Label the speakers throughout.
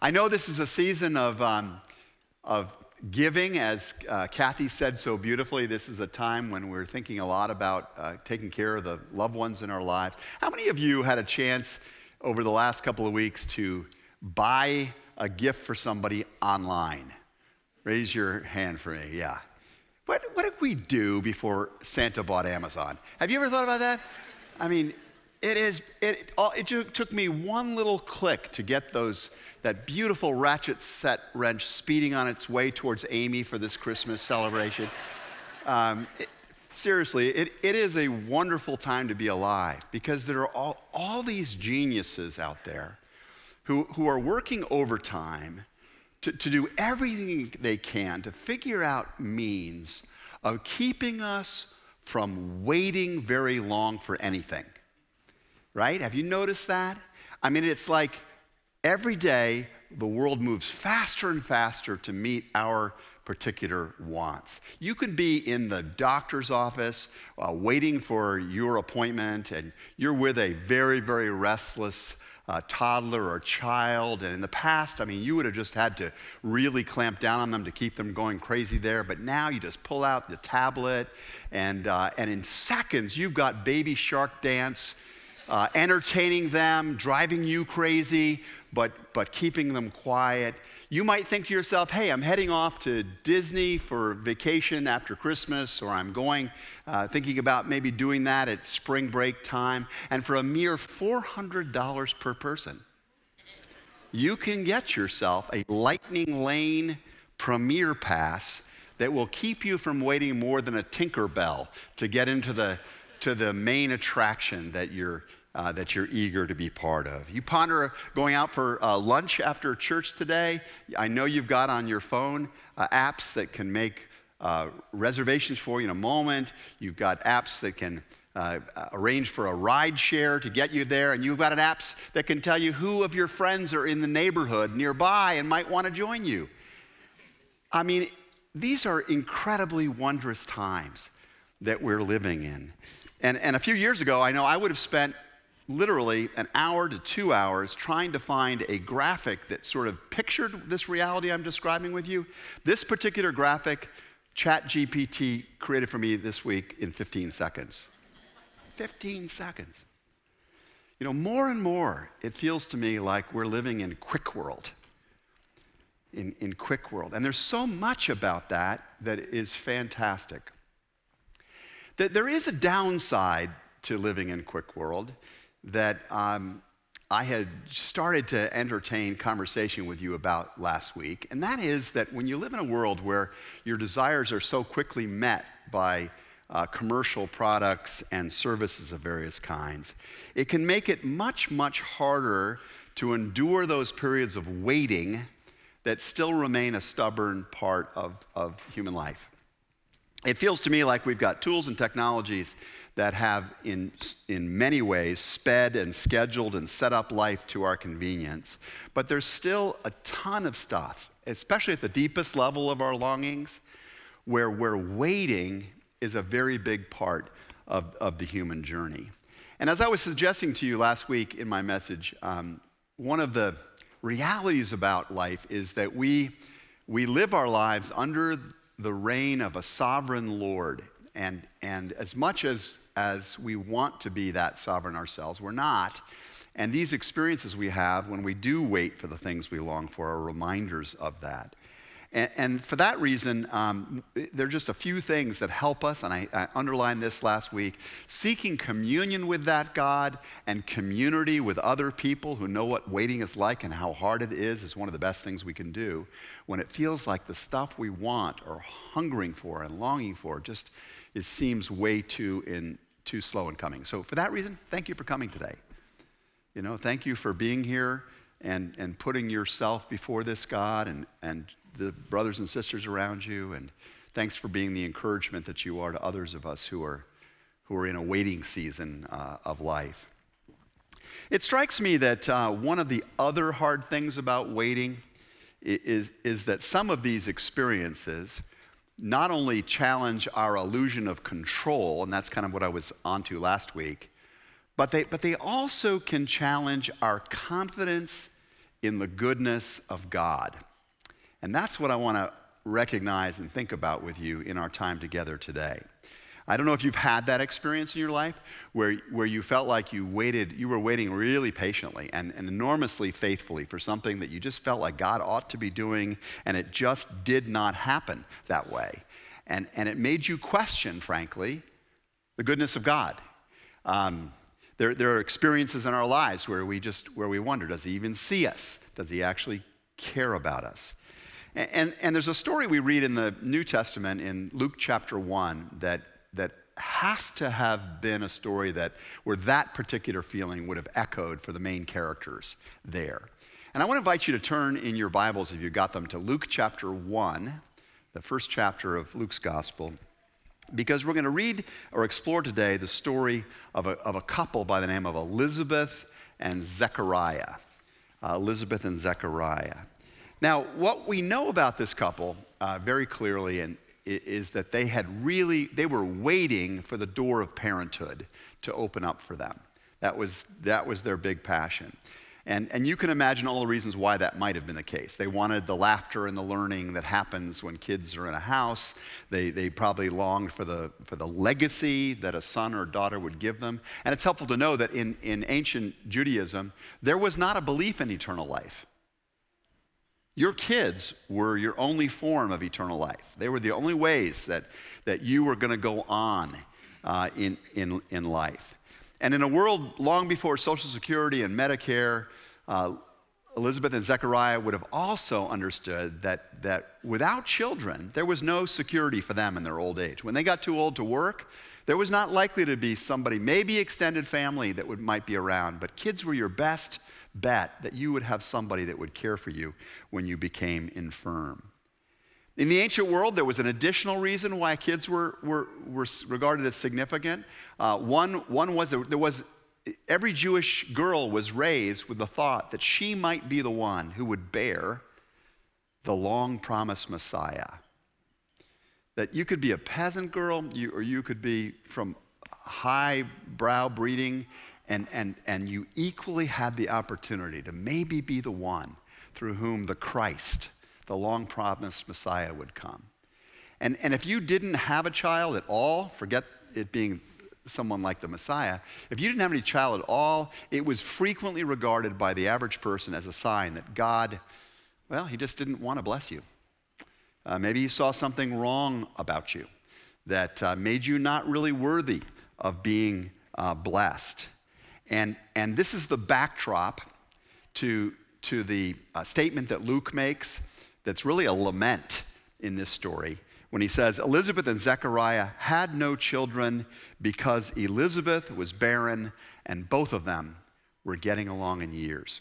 Speaker 1: I know this is a season of giving, as Kathy said so beautifully. This is a time when we're thinking a lot about taking care of the loved ones in our lives. How many of you had a chance over the last couple of weeks to buy a gift for somebody online? Raise your hand for me, yeah. What did we do before Santa bought Amazon? Have you ever thought about that? I mean, it took me one little click to get that beautiful ratchet set wrench speeding on its way towards Amy for this Christmas celebration. Seriously, it is a wonderful time to be alive because there are all these geniuses out there who are working overtime to do everything they can to figure out means of keeping us from waiting very long for anything. Right? Have you noticed that? I mean, it's like every day the world moves faster and faster to meet our particular wants. You can be in the doctor's office waiting for your appointment, and you're with a very, very restless toddler or child. And in the past, I mean, you would have just had to really clamp down on them to keep them going crazy there. But now you just pull out the tablet, and in seconds, you've got Baby Shark Dance entertaining them, driving you crazy, but keeping them quiet. You might think to yourself, hey, I'm heading off to Disney for vacation after Christmas, or I'm thinking about maybe doing that at spring break time. And for a mere $400 per person, you can get yourself a Lightning Lane Premier Pass that will keep you from waiting more than a Tinkerbell to get into the main attraction that you're eager to be part of. You ponder going out for lunch after church today. I know you've got on your phone apps that can make reservations for you in a moment. You've got apps that can arrange for a ride share to get you there, and you've got apps that can tell you who of your friends are in the neighborhood nearby and might want to join you. I mean, these are incredibly wondrous times that we're living in. And a few years ago, I know I would have spent literally an hour to 2 hours trying to find a graphic that sort of pictured this reality I'm describing with you. This particular graphic, ChatGPT created for me this week in 15 seconds. 15 seconds. You know, more and more, it feels to me like we're living in quick world. In quick world. And there's so much about that is fantastic. That there is a downside to living in quick world that I had started to entertain conversation with you about last week, and that is that when you live in a world where your desires are so quickly met by commercial products and services of various kinds, it can make it much, much harder to endure those periods of waiting that still remain a stubborn part of human life. It feels to me like we've got tools and technologies that have in many ways sped and scheduled and set up life to our convenience. But there's still a ton of stuff, especially at the deepest level of our longings, where waiting is a very big part of the human journey. And as I was suggesting to you last week in my message, one of the realities about life is that we live our lives under the reign of a sovereign Lord. And as much as we want to be that sovereign ourselves, we're not. And these experiences we have when we do wait for the things we long for are reminders of that. And for that reason, there are just a few things that help us, and I underlined this last week. Seeking communion with that God and community with other people who know what waiting is like and how hard it is one of the best things we can do when it feels like the stuff we want or hungering for and longing for just seems way too slow in coming. So for that reason, thank you for coming today. You know, thank you for being here and putting yourself before this God and the brothers and sisters around you, and thanks for being the encouragement that you are to others of us who are in a waiting season of life. It strikes me that one of the other hard things about waiting is that some of these experiences not only challenge our illusion of control, and that's kind of what I was onto last week, but they also can challenge our confidence in the goodness of God. And that's what I want to recognize and think about with you in our time together today. I don't know if you've had that experience in your life where you felt like you were waiting really patiently and enormously faithfully for something that you just felt like God ought to be doing, and it just did not happen that way. And it made you question, frankly, the goodness of God. There are experiences in our lives where we wonder, does he even see us? Does he actually care about us? And there's a story we read in the New Testament in Luke chapter 1 that has to have been a story where that particular feeling would have echoed for the main characters there. And I want to invite you to turn in your Bibles, if you got them, to Luke chapter 1, the first chapter of Luke's gospel, because we're going to read or explore today the story of a couple by the name of Elizabeth and Zechariah. Elizabeth and Zechariah. Now, what we know about this couple very clearly is that they were waiting for the door of parenthood to open up for them. That was their big passion. And you can imagine all the reasons why that might have been the case. They wanted the laughter and the learning that happens when kids are in a house. They probably longed for the legacy that a son or daughter would give them. And it's helpful to know that in ancient Judaism, there was not a belief in eternal life. Your kids were your only form of eternal life. They were the only ways that you were going to go on in life. And in a world long before Social Security and Medicare, Elizabeth and Zechariah would have also understood that without children, there was no security for them in their old age. When they got too old to work, there was not likely to be somebody, maybe extended family that might be around, but kids were your best bet that you would have somebody that would care for you when you became infirm. In the ancient world, there was an additional reason why kids were regarded as significant. One was every Jewish girl was raised with the thought that she might be the one who would bear the long-promised Messiah. That you could be a peasant girl, or you could be from high-brow breeding, and you equally had the opportunity to maybe be the one through whom the Christ, the long-promised Messiah, would come. And if you didn't have a child at all, forget it being someone like the Messiah, if you didn't have any child at all, it was frequently regarded by the average person as a sign that God, well, he just didn't want to bless you. Maybe he saw something wrong about you that made you not really worthy of being blessed. And this is the backdrop to the statement that Luke makes that's really a lament in this story when he says, Elizabeth and Zechariah had no children because Elizabeth was barren and both of them were getting along in years.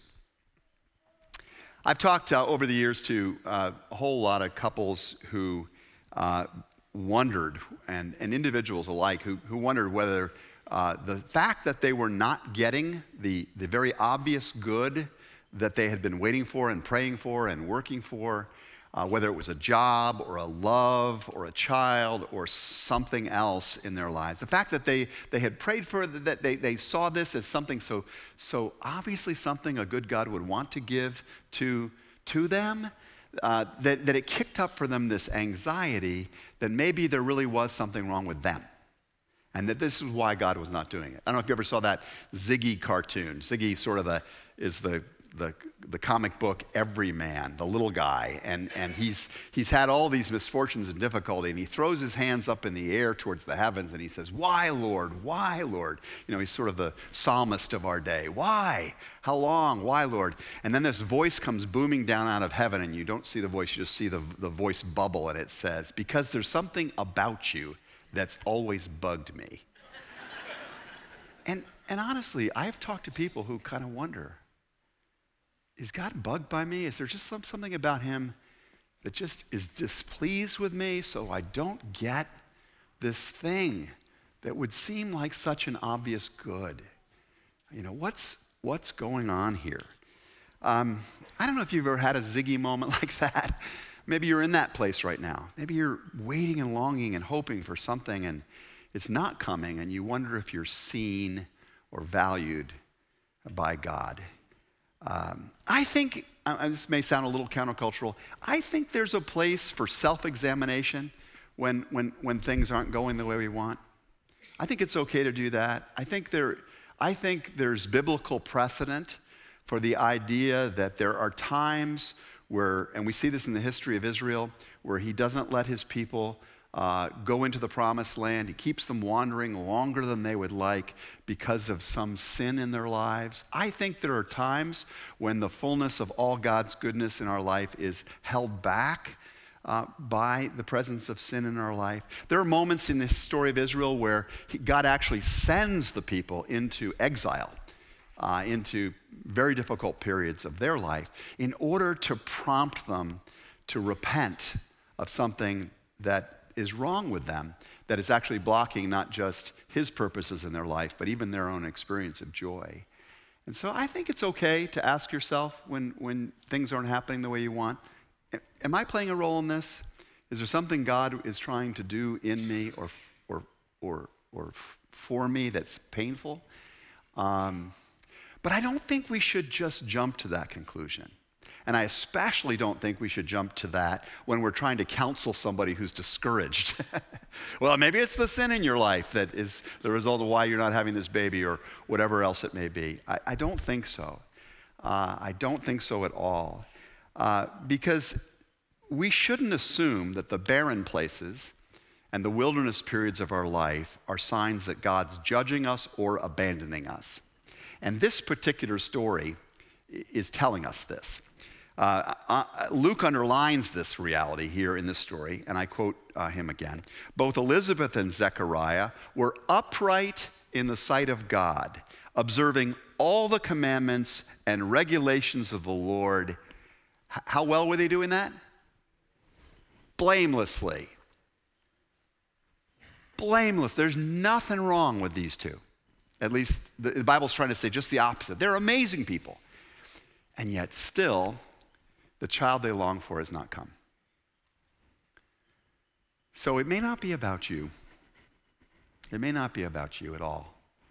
Speaker 1: I've talked over the years to a whole lot of couples who wondered, and individuals alike, who wondered whether the fact that they were not getting the very obvious good that they had been waiting for and praying for and working for, whether it was a job or a love or a child or something else in their lives, the fact that they had prayed for, that they saw this as something so obviously something a good God would want to give to them, that it kicked up for them this anxiety that maybe there really was something wrong with them. And that this is why God was not doing it. I don't know if you ever saw that Ziggy cartoon. Ziggy sort of is the comic book everyman, the little guy. And he's had all these misfortunes and difficulty, and he throws his hands up in the air towards the heavens, and he says, "Why, Lord? Why, Lord?" You know, he's sort of the psalmist of our day. Why? How long? Why, Lord? And then this voice comes booming down out of heaven, and you don't see the voice, you just see the voice bubble, and it says, "Because there's something about you that's always bugged me." And honestly, I've talked to people who kind of wonder, is God bugged by me? Is there just something about him that just is displeased with me so I don't get this thing that would seem like such an obvious good? You know, what's going on here? I don't know if you've ever had a Ziggy moment like that. Maybe you're in that place right now. Maybe you're waiting and longing and hoping for something and it's not coming, and you wonder if you're seen or valued by God. I think, this may sound a little countercultural, I think there's a place for self-examination when things aren't going the way we want. I think it's okay to do that. I think there's biblical precedent for the idea that there are times where, and we see this in the history of Israel, where he doesn't let his people go into the promised land. He keeps them wandering longer than they would like because of some sin in their lives. I think there are times when the fullness of all God's goodness in our life is held back by the presence of sin in our life. There are moments in this story of Israel where God actually sends the people into exile, into very difficult periods of their life, in order to prompt them to repent of something that is wrong with them, that is actually blocking not just his purposes in their life, but even their own experience of joy. And so I think it's okay to ask yourself when things aren't happening the way you want, am I playing a role in this? Is there something God is trying to do in me or for me that's painful? But I don't think we should just jump to that conclusion. And I especially don't think we should jump to that when we're trying to counsel somebody who's discouraged. Well, maybe it's the sin in your life that is the result of why you're not having this baby or whatever else it may be. I don't think so. I don't think so at all. Because we shouldn't assume that the barren places and the wilderness periods of our life are signs that God's judging us or abandoning us. And this particular story is telling us this. Luke underlines this reality here in this story, and I quote him again. Both Elizabeth and Zechariah were upright in the sight of God, observing all the commandments and regulations of the Lord. How well were they doing that? Blamelessly. Blameless. There's nothing wrong with these two. At least the Bible's trying to say just the opposite. They're amazing people. And yet still, the child they long for has not come. So it may not be about you. It may not be about you at all.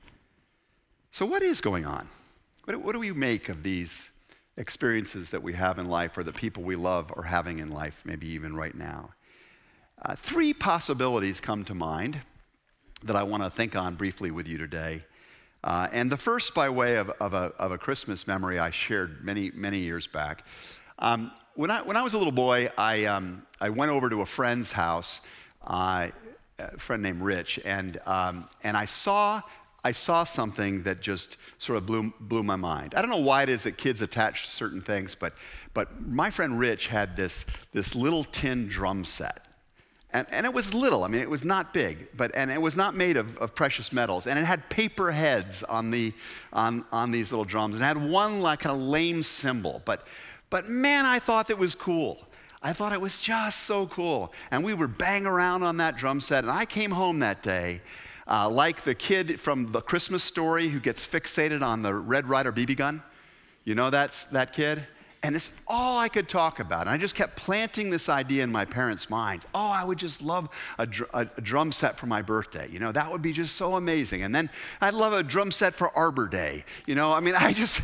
Speaker 1: So what is going on? What do we make of these experiences that we have in life or the people we love are having in life, maybe even right now? Three possibilities come to mind that I want to think on briefly with you today. And the first by way of a Christmas memory I shared many years back. When I was a little boy, I went over to a friend's house, a friend named Rich, and I saw something that just sort of blew my mind. I don't know why it is that kids attach to certain things, but my friend Rich had this little tin drum set. And it was little. I mean, it was not big, and it was not made of precious metals. And it had paper heads on these little drums. And it had one like kind of lame cymbal. But man, I thought it was cool. I thought it was just so cool. And we would bang around on that drum set. And I came home that day like the kid from The Christmas Story who gets fixated on the Red Ryder BB gun. You know that kid? And it's all I could talk about. And I just kept planting this idea in my parents' minds. Oh, I would just love a drum set for my birthday. You know, that would be just so amazing. And then I'd love a drum set for Arbor Day. You know, I mean,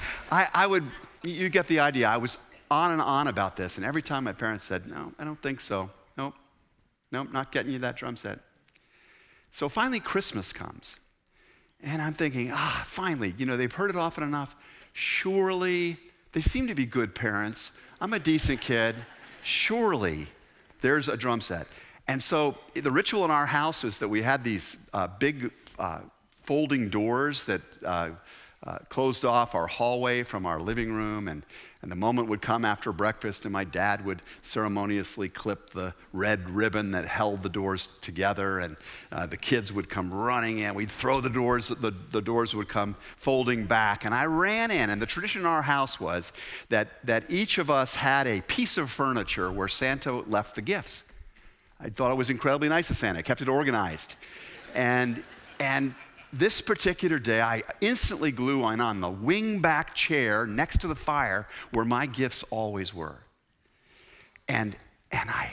Speaker 1: I would, you get the idea. I was on and on about this. And every time my parents said, no, I don't think so. Nope, not getting you that drum set. So finally Christmas comes. And I'm thinking, finally, you know, they've heard it often enough. Surely, they seem to be good parents. I'm a decent kid. Surely there's a drum set. And so the ritual in our house is that we had these big folding doors that closed off our hallway from our living room. And the moment would come after breakfast and my dad would ceremoniously clip the red ribbon that held the doors together, and the kids would come running in. We'd throw the doors, the doors would come folding back, and I ran in. And the tradition in our house was that each of us had a piece of furniture where Santa left the gifts. I thought it was incredibly nice of Santa. I kept it organized. And this particular day, I instantly glue on the wing-back chair next to the fire where my gifts always were. And I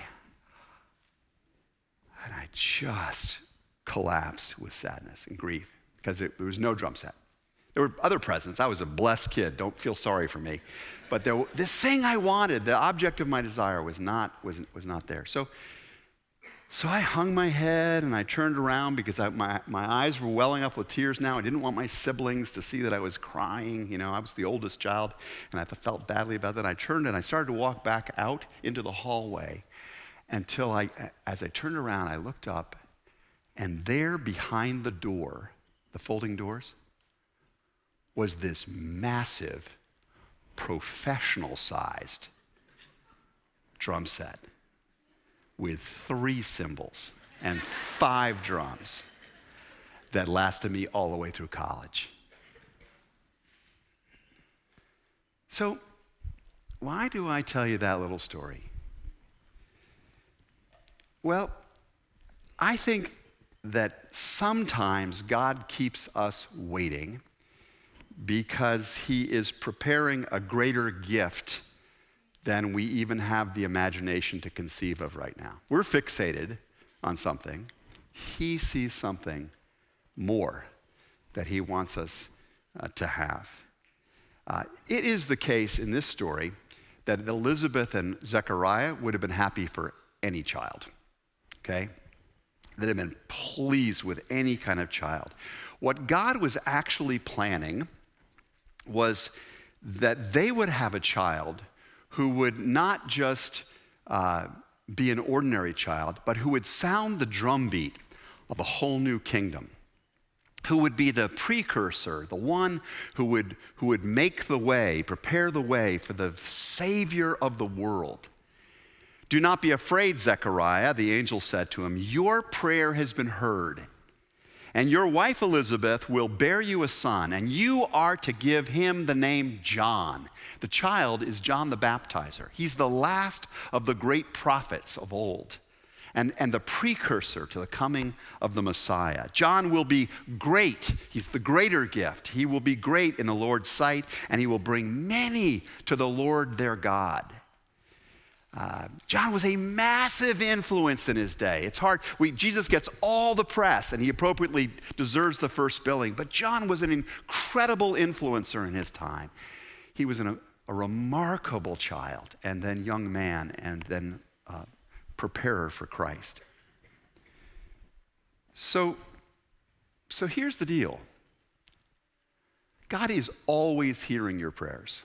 Speaker 1: just collapsed with sadness and grief because there was no drum set. There were other presents. I was a blessed kid. Don't feel sorry for me. But this thing I wanted, the object of my desire, was not there. So I hung my head and I turned around because my eyes were welling up with tears now. I didn't want my siblings to see that I was crying. You know, I was the oldest child, and I felt badly about that. I turned and I started to walk back out into the hallway until as I turned around, I looked up, and there behind the door, the folding doors, was this massive, professional-sized drum set with 3 cymbals and 5 drums that lasted me all the way through college. So, why do I tell you that little story? Well, I think that sometimes God keeps us waiting because he is preparing a greater gift than we even have the imagination to conceive of right now. We're fixated on something. He sees something more that he wants us to have. It is the case in this story that Elizabeth and Zechariah would have been happy for any child, okay? They'd have been pleased with any kind of child. What God was actually planning was that they would have a child who would not just be an ordinary child, but who would sound the drumbeat of a whole new kingdom, who would be the precursor, the one who would make the way, prepare the way for the Savior of the world. Do not be afraid, Zechariah, the angel said to him. Your prayer has been heard, and your wife Elizabeth will bear you a son, and you are to give him the name John. The child is John the Baptizer. He's the last of the great prophets of old, and the precursor to the coming of the Messiah. John will be great. He's the greater gift. He will be great in the Lord's sight, and he will bring many to the Lord their God. John was a massive influence in his day. It's hard. Jesus gets all the press, and he appropriately deserves the first billing. But John was an incredible influencer in his time. He was a remarkable child, and then young man, and then preparer for Christ. So here's the deal. God is always hearing your prayers.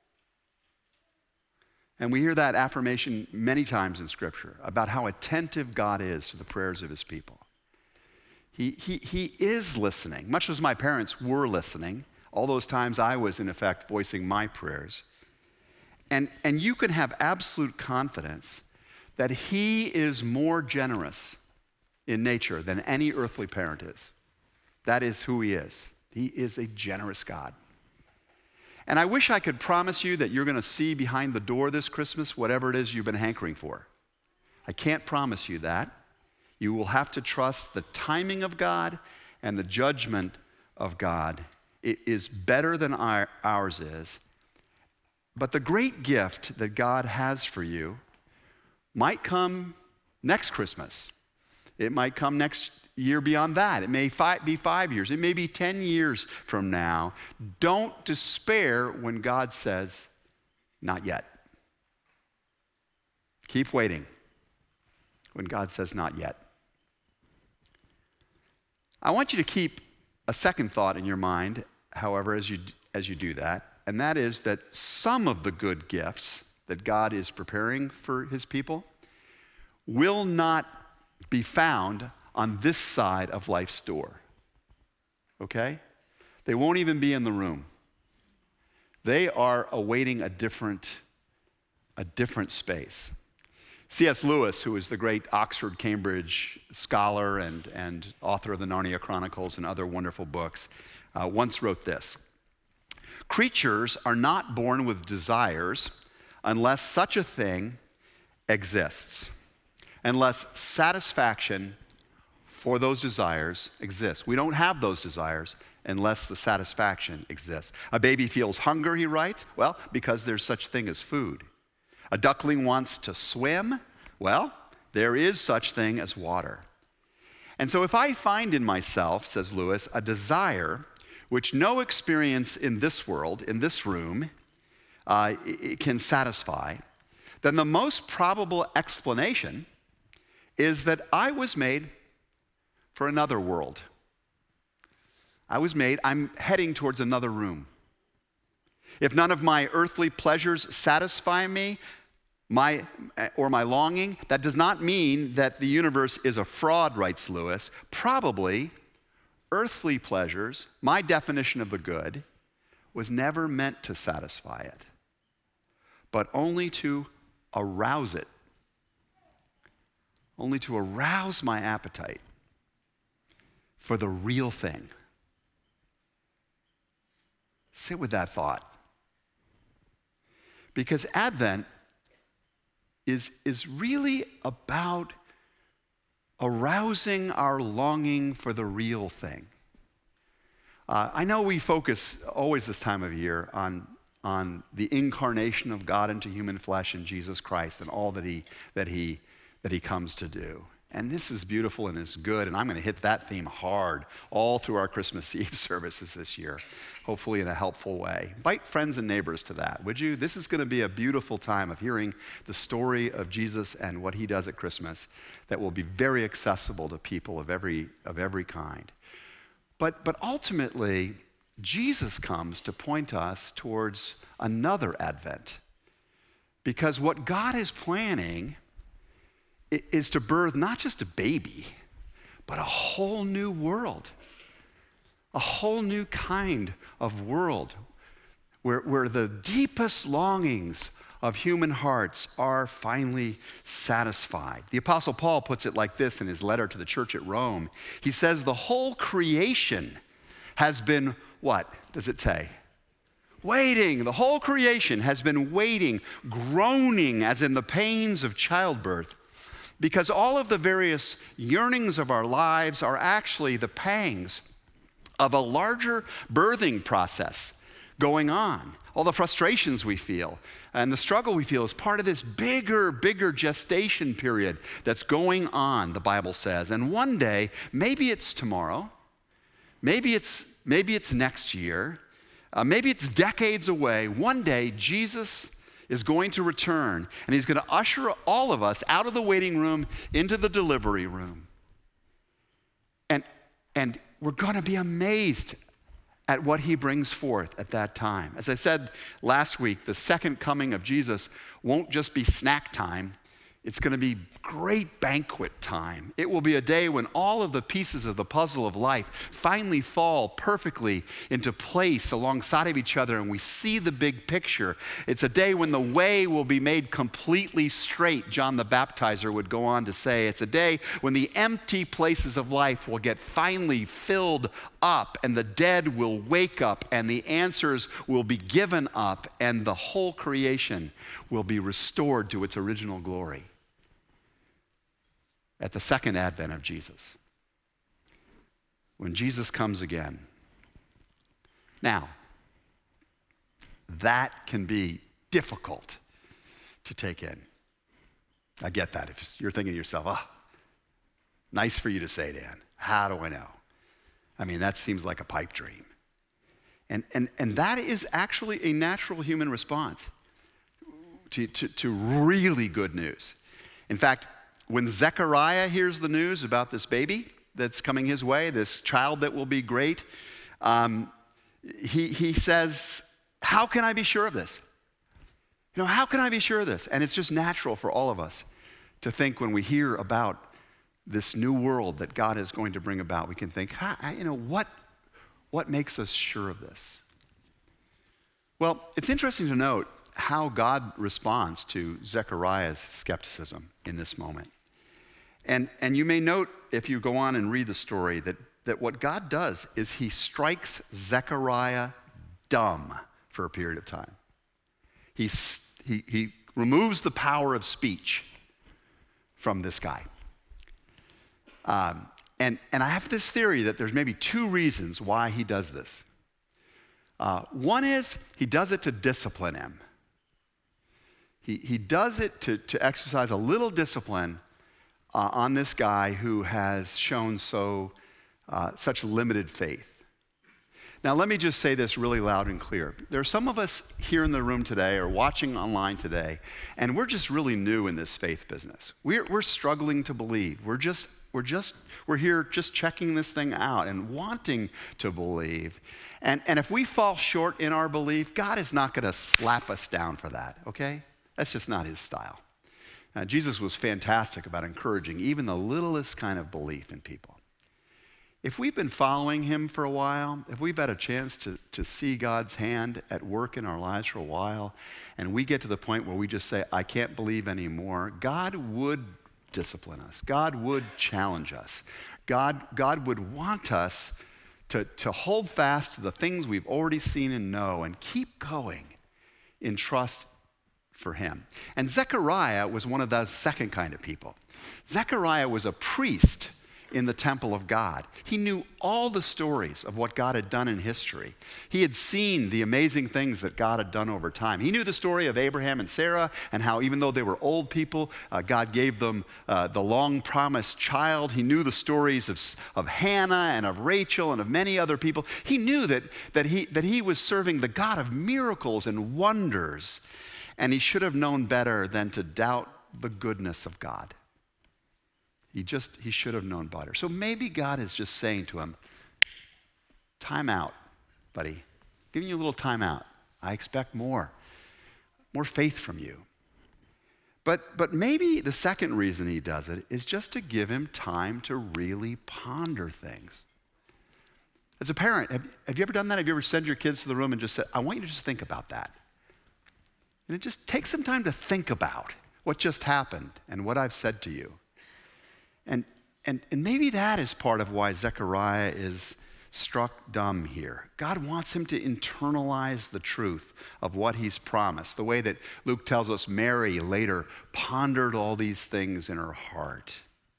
Speaker 1: And we hear that affirmation many times in Scripture about how attentive God is to the prayers of his people. He is listening, much as my parents were listening, all those times I was, in effect, voicing my prayers. And you can have absolute confidence that he is more generous in nature than any earthly parent is. That is who he is. He is a generous God. And I wish I could promise you that you're going to see behind the door this Christmas whatever it is you've been hankering for. I can't promise you that. You will have to trust the timing of God and the judgment of God. It is better than ours is. But the great gift that God has for you might come next Christmas. It might come next year beyond that. It may be 5 years. It may be 10 years from now. Don't despair when God says, not yet. Keep waiting when God says, not yet. I want you to keep a second thought in your mind, however, as you do that, and that is that some of the good gifts that God is preparing for his people will not be found on this side of life's door, okay? They won't even be in the room. They are awaiting a different space. C.S. Lewis, who is the great Oxford, Cambridge scholar and author of the Narnia Chronicles and other wonderful books, once wrote this: creatures are not born with desires unless such a thing exists, unless satisfaction for those desires exists. We don't have those desires unless the satisfaction exists. A baby feels hunger, he writes, well, because there's such thing as food. A duckling wants to swim, well, there is such thing as water. And so if I find in myself, says Lewis, a desire which no experience in this world, in this room, it can satisfy, then the most probable explanation is that I was made for another world. I'm heading towards another room. If none of my earthly pleasures satisfy me, my longing, that does not mean that the universe is a fraud, writes Lewis. Probably earthly pleasures, my definition of the good, was never meant to satisfy it, but only to arouse it, only to arouse my appetite for the real thing. Sit with that thought. Because Advent is really about arousing our longing for the real thing. I know we focus always this time of year on the incarnation of God into human flesh in Jesus Christ and all that he comes to do. And this is beautiful and is good, and I'm going to hit that theme hard all through our Christmas Eve services this year, hopefully in a helpful way. Invite friends and neighbors to that, would you? This is going to be a beautiful time of hearing the story of Jesus and what he does at Christmas that will be very accessible to people of every kind. But ultimately, Jesus comes to point us towards another Advent, because what God is planning is to birth not just a baby, but a whole new world, a whole new kind of world where the deepest longings of human hearts are finally satisfied. The Apostle Paul puts it like this in his letter to the church at Rome. He says, the whole creation has been, what does it say? Waiting. The whole creation has been waiting, groaning as in the pains of childbirth, because all of the various yearnings of our lives are actually the pangs of a larger birthing process going on. All the frustrations we feel and the struggle we feel is part of this bigger gestation period that's going on, the Bible says. And one day, maybe it's tomorrow, maybe it's next year, maybe it's decades away, one day Jesus is going to return, and he's going to usher all of us out of the waiting room into the delivery room. And we're going to be amazed at what he brings forth at that time. As I said last week, the second coming of Jesus won't just be snack time. It's going to be great banquet time. It will be a day when all of the pieces of the puzzle of life finally fall perfectly into place alongside of each other, and we see the big picture. It's a day when the way will be made completely straight, John the Baptizer would go on to say. It's a day when the empty places of life will get finally filled up, and the dead will wake up, and the answers will be given up, and the whole creation will be restored to its original glory at the second advent of Jesus, when Jesus comes again. Now, that can be difficult to take in. I get that. If you're thinking to yourself, nice for you to say, Dan. How do I know? I mean, that seems like a pipe dream. And that is actually a natural human response to really good news. In fact, when Zechariah hears the news about this baby that's coming his way, this child that will be great, he says, how can I be sure of this? How can I be sure of this? And it's just natural for all of us to think when we hear about this new world that God is going to bring about, we can think, what makes us sure of this? Well, it's interesting to note how God responds to Zechariah's skepticism in this moment. And you may note, if you go on and read the story, that what God does is he strikes Zechariah dumb for a period of time. He removes the power of speech from this guy. And I have this theory that there's maybe two reasons why he does this. One is he does it to discipline him. He does it to exercise a little discipline on this guy who has shown such limited faith. Now, let me just say this really loud and clear. There are some of us here in the room today or watching online today, and we're just really new in this faith business. We're struggling to believe. We're here just checking this thing out and wanting to believe. And if we fall short in our belief, God is not going to slap us down for that, okay? That's just not his style. Jesus was fantastic about encouraging even the littlest kind of belief in people. If we've been following him for a while, if we've had a chance to see God's hand at work in our lives for a while, and we get to the point where we just say, I can't believe anymore, God would discipline us. God would challenge us. God would want us to hold fast to the things we've already seen and know and keep going in trust for him. And Zechariah was one of those second kind of people. Zechariah was a priest in the temple of God. He knew all the stories of what God had done in history. He had seen the amazing things that God had done over time. He knew the story of Abraham and Sarah and how even though they were old people, God gave them the long-promised child. He knew the stories of Hannah and of Rachel and of many other people. He knew that he was serving the God of miracles and wonders, and he should have known better than to doubt the goodness of God. He should have known better. So maybe God is just saying to him, time out, buddy. Giving you a little time out. I expect more faith from you. But maybe the second reason he does it is just to give him time to really ponder things. As a parent, have you ever done that? Have you ever sent your kids to the room and just said, I want you to just think about that? And it just takes some time to think about what just happened and what I've said to you. And maybe that is part of why Zechariah is struck dumb here. God wants him to internalize the truth of what he's promised, the way that Luke tells us Mary later pondered all these things in her heart.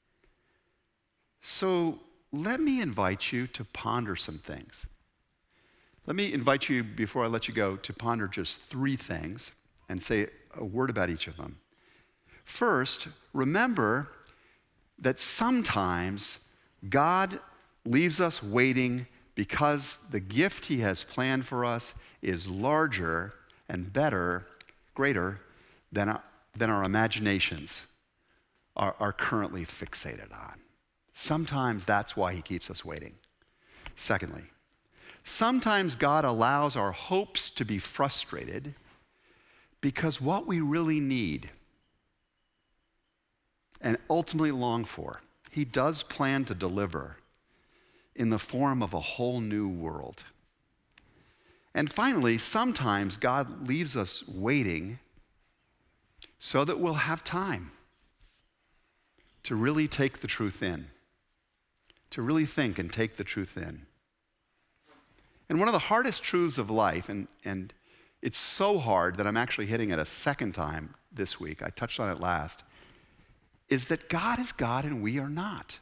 Speaker 1: So let me invite you to ponder some things. Let me invite you, before I let you go, to ponder just 3 things and say a word about each of them. First, remember that sometimes God leaves us waiting because the gift he has planned for us is larger and better, greater than our imaginations are currently fixated on. Sometimes that's why he keeps us waiting. Secondly, sometimes God allows our hopes to be frustrated because what we really need and ultimately long for, he does plan to deliver in the form of a whole new world. And finally, sometimes God leaves us waiting so that we'll have time to really take the truth in, to really think and take the truth in. And one of the hardest truths of life, and it's so hard that I'm actually hitting it a second time this week, I touched on it last, is that God is God and we are not.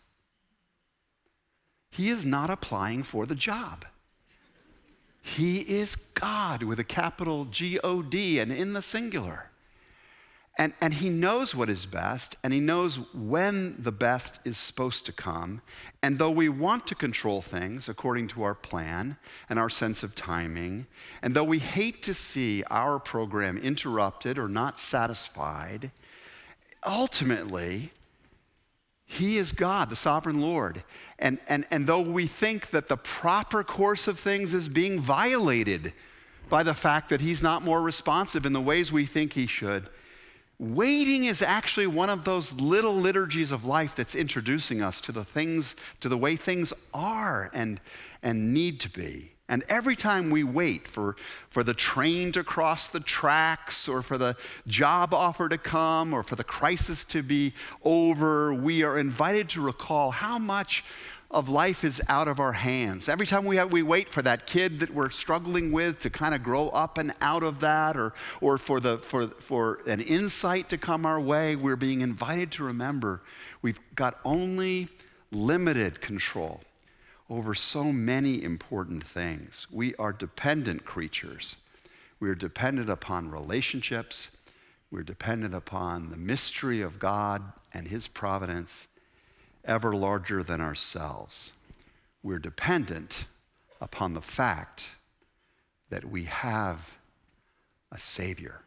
Speaker 1: He is not applying for the job. He is God with a capital G-O-D and in the singular. And he knows what is best, and he knows when the best is supposed to come. And though we want to control things according to our plan and our sense of timing, and though we hate to see our program interrupted or not satisfied, ultimately, he is God, the sovereign Lord. And though we think that the proper course of things is being violated by the fact that he's not more responsive in the ways we think he should, waiting is actually one of those little liturgies of life that's introducing us to the way things are and need to be. And every time we wait for the train to cross the tracks or for the job offer to come or for the crisis to be over, we are invited to recall how much of life is out of our hands. Every time we wait for that kid that we're struggling with to kind of grow up and out of that or for an insight to come our way, we're being invited to remember we've got only limited control over so many important things. We are dependent creatures. We are dependent upon relationships. We're dependent upon the mystery of God and his providence, ever larger than ourselves. We're dependent upon the fact that we have a Savior,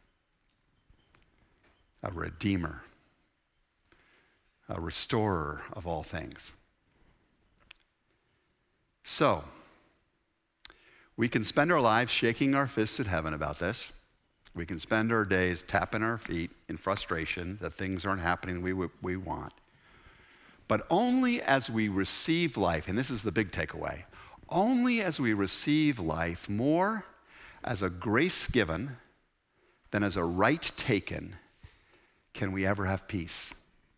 Speaker 1: a Redeemer, a restorer of all things. So, we can spend our lives shaking our fists at heaven about this. We can spend our days tapping our feet in frustration that things aren't happening we want. But only as we receive life, and this is the big takeaway, only as we receive life more as a grace given than as a right taken can we ever have peace.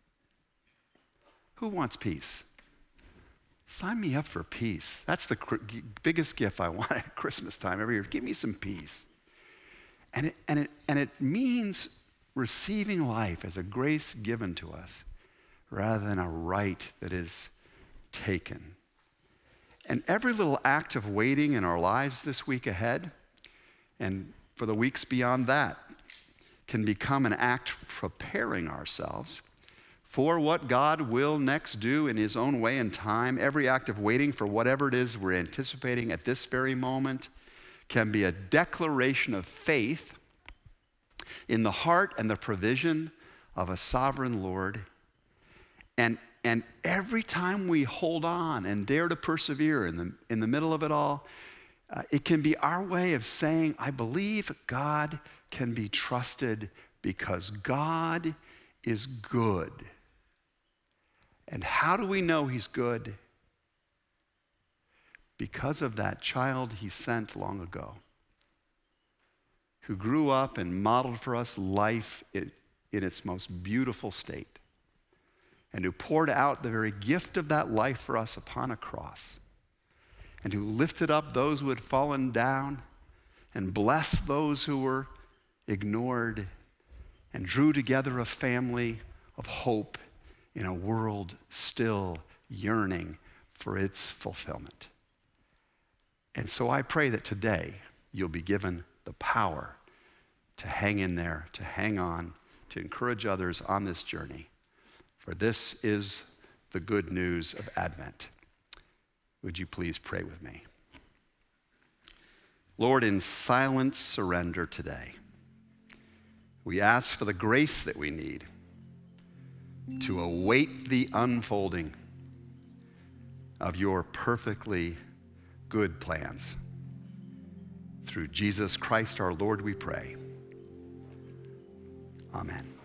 Speaker 1: Who wants peace? Sign me up for peace. That's the biggest gift I want at Christmas time every year. Give me some peace. And it means receiving life as a grace given to us rather than a right that is taken. And every little act of waiting in our lives this week ahead and for the weeks beyond that can become an act preparing ourselves for what God will next do in his own way and time. Every act of waiting for whatever it is we're anticipating at this very moment can be a declaration of faith in the heart and the provision of a sovereign Lord. And every time we hold on and dare to persevere in the middle of it all, it can be our way of saying, I believe God can be trusted because God is good. And how do we know he's good? Because of that child he sent long ago, who grew up and modeled for us life in its most beautiful state, and who poured out the very gift of that life for us upon a cross, and who lifted up those who had fallen down and blessed those who were ignored and drew together a family of hope in a world still yearning for its fulfillment. And so I pray that today you'll be given the power to hang in there, to hang on, to encourage others on this journey. For this is the good news of Advent. Would you please pray with me? Lord, in silent surrender today, we ask for the grace that we need to await the unfolding of your perfectly good plans. Through Jesus Christ our Lord we pray. Amen.